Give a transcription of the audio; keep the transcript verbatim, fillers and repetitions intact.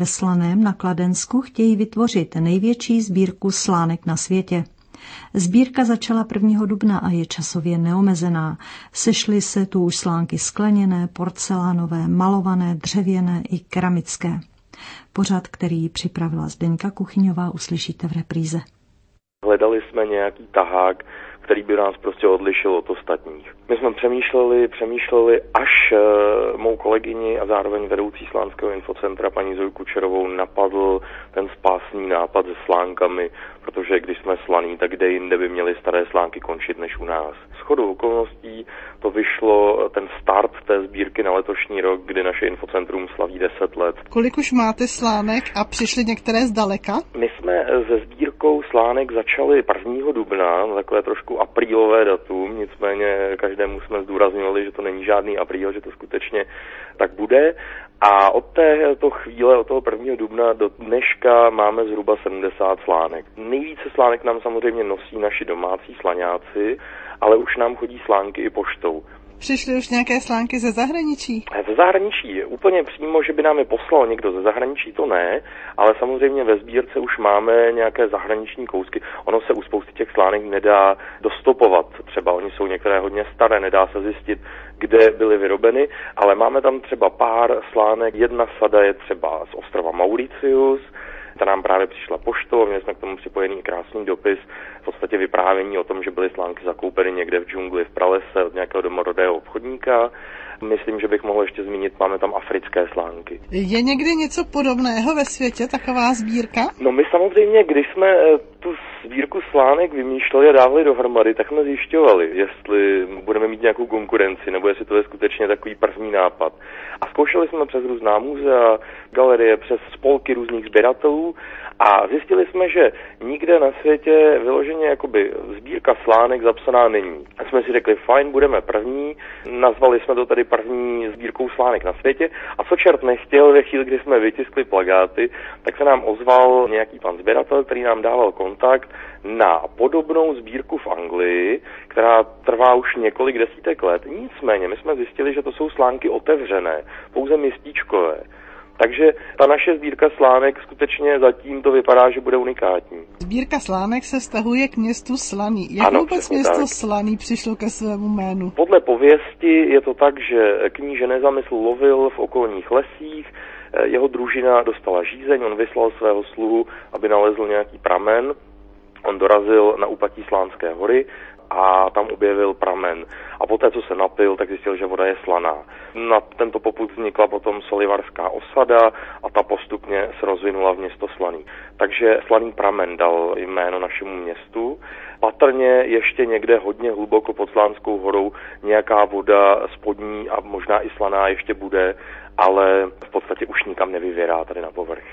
Ve Slaném na Kladensku chtějí vytvořit největší sbírku slánek na světě. Sbírka začala prvního dubna a je časově neomezená. Sešly se tu už slánky skleněné, porcelánové, malované, dřevěné i keramické. Pořad, který připravila Zdeňka Kuchyňová, uslyšíte v repríze. Hledali jsme nějaký tahák, který by nás prostě odlišil od ostatních. My jsme přemýšleli, přemýšleli, až e, mou kolegyni a zároveň vedoucí slánského infocentra paní Zoju Kučerovou napadl ten spásný nápad se slánkami, protože když jsme slaní, tak kde jinde by měly staré slánky končit než u nás. Shodou okolností to vyšlo ten start té sbírky na letošní rok, kdy naše infocentrum slaví deset let. Kolik už máte slánek a přišly některé zdaleka? My jsme se sbírkou slánek začali prvního dubna, takové trošku aprílové datum, nicméně každému jsme zdůrazňovali, že to není žádný apríl, že to skutečně tak bude. A od této chvíle, od toho prvního dubna do dneška máme zhruba sedmdesát slánek. Nejvíce slánek nám samozřejmě nosí naši domácí slaňáci, ale už nám chodí slánky i poštou. Přišly už nějaké slánky ze zahraničí? Ze zahraničí úplně přímo, že by nám je poslal někdo ze zahraničí, to ne, ale samozřejmě ve sbírce už máme nějaké zahraniční kousky. Ono se u spousty těch slánek nedá dostopovat, třeba oni jsou některé hodně staré, nedá se zjistit, kde byly vyrobeny, ale máme tam třeba pár slánek, jedna sada je třeba z ostrova Mauritius, ta nám právě přišla poštou, měli jsme k tomu připojený krásný dopis, v podstatě vyprávění o tom, že byly slánky zakoupeny někde v džungli v pralese od nějakého domorodého obchodníka. Myslím, že bych mohl ještě zmínit, máme tam africké slánky. Je někdy něco podobného ve světě, taková sbírka? No my samozřejmě, když jsme tu sbírku slánek vymýšleli a dávali dohromady, tak jsme zjišťovali, jestli budeme mít nějakou konkurenci, nebo jestli to je skutečně takový první nápad. A zkoušeli jsme přes různá muzea, galerie, přes spolky různých sběratelů a zjistili jsme, že nikde na světě vyloženě jakoby sbírka slánek zapsaná není. A jsme si řekli, fajn, budeme první, nazvali jsme to tady první sbírkou slánek na světě a co čert nechtěl, ve chvíli, kdy jsme vytiskli plakáty, tak se nám ozval nějaký pan sběratel, který nám dával kontakt na podobnou sbírku v Anglii, která trvá už několik desítek let. Nicméně my jsme zjistili, že to jsou slánky otevřené, pouze městíčkové. Takže ta naše sbírka slánek skutečně zatím to vypadá, že bude unikátní. Sbírka slánek se vztahuje k městu Slaný. Jak ano, vůbec město tak. Slaný přišlo ke svému jménu? Podle pověsti je to tak, že kníže Nezamysl lovil v okolních lesích, jeho družina dostala žízeň, on vyslal svého sluhu, aby nalezl nějaký pramen. On dorazil na úpatí Slánské hory a tam objevil pramen. A poté, co se napil, tak zjistil, že voda je slaná. Na tento popud vznikla potom solivarská osada a ta postupně se rozvinula v město Slaný. Takže Slaný pramen dal jméno našemu městu. Patrně ještě někde hodně hluboko pod Slánskou horou nějaká voda spodní a možná i slaná ještě bude, ale v podstatě už nikam nevyvěrá tady na povrch.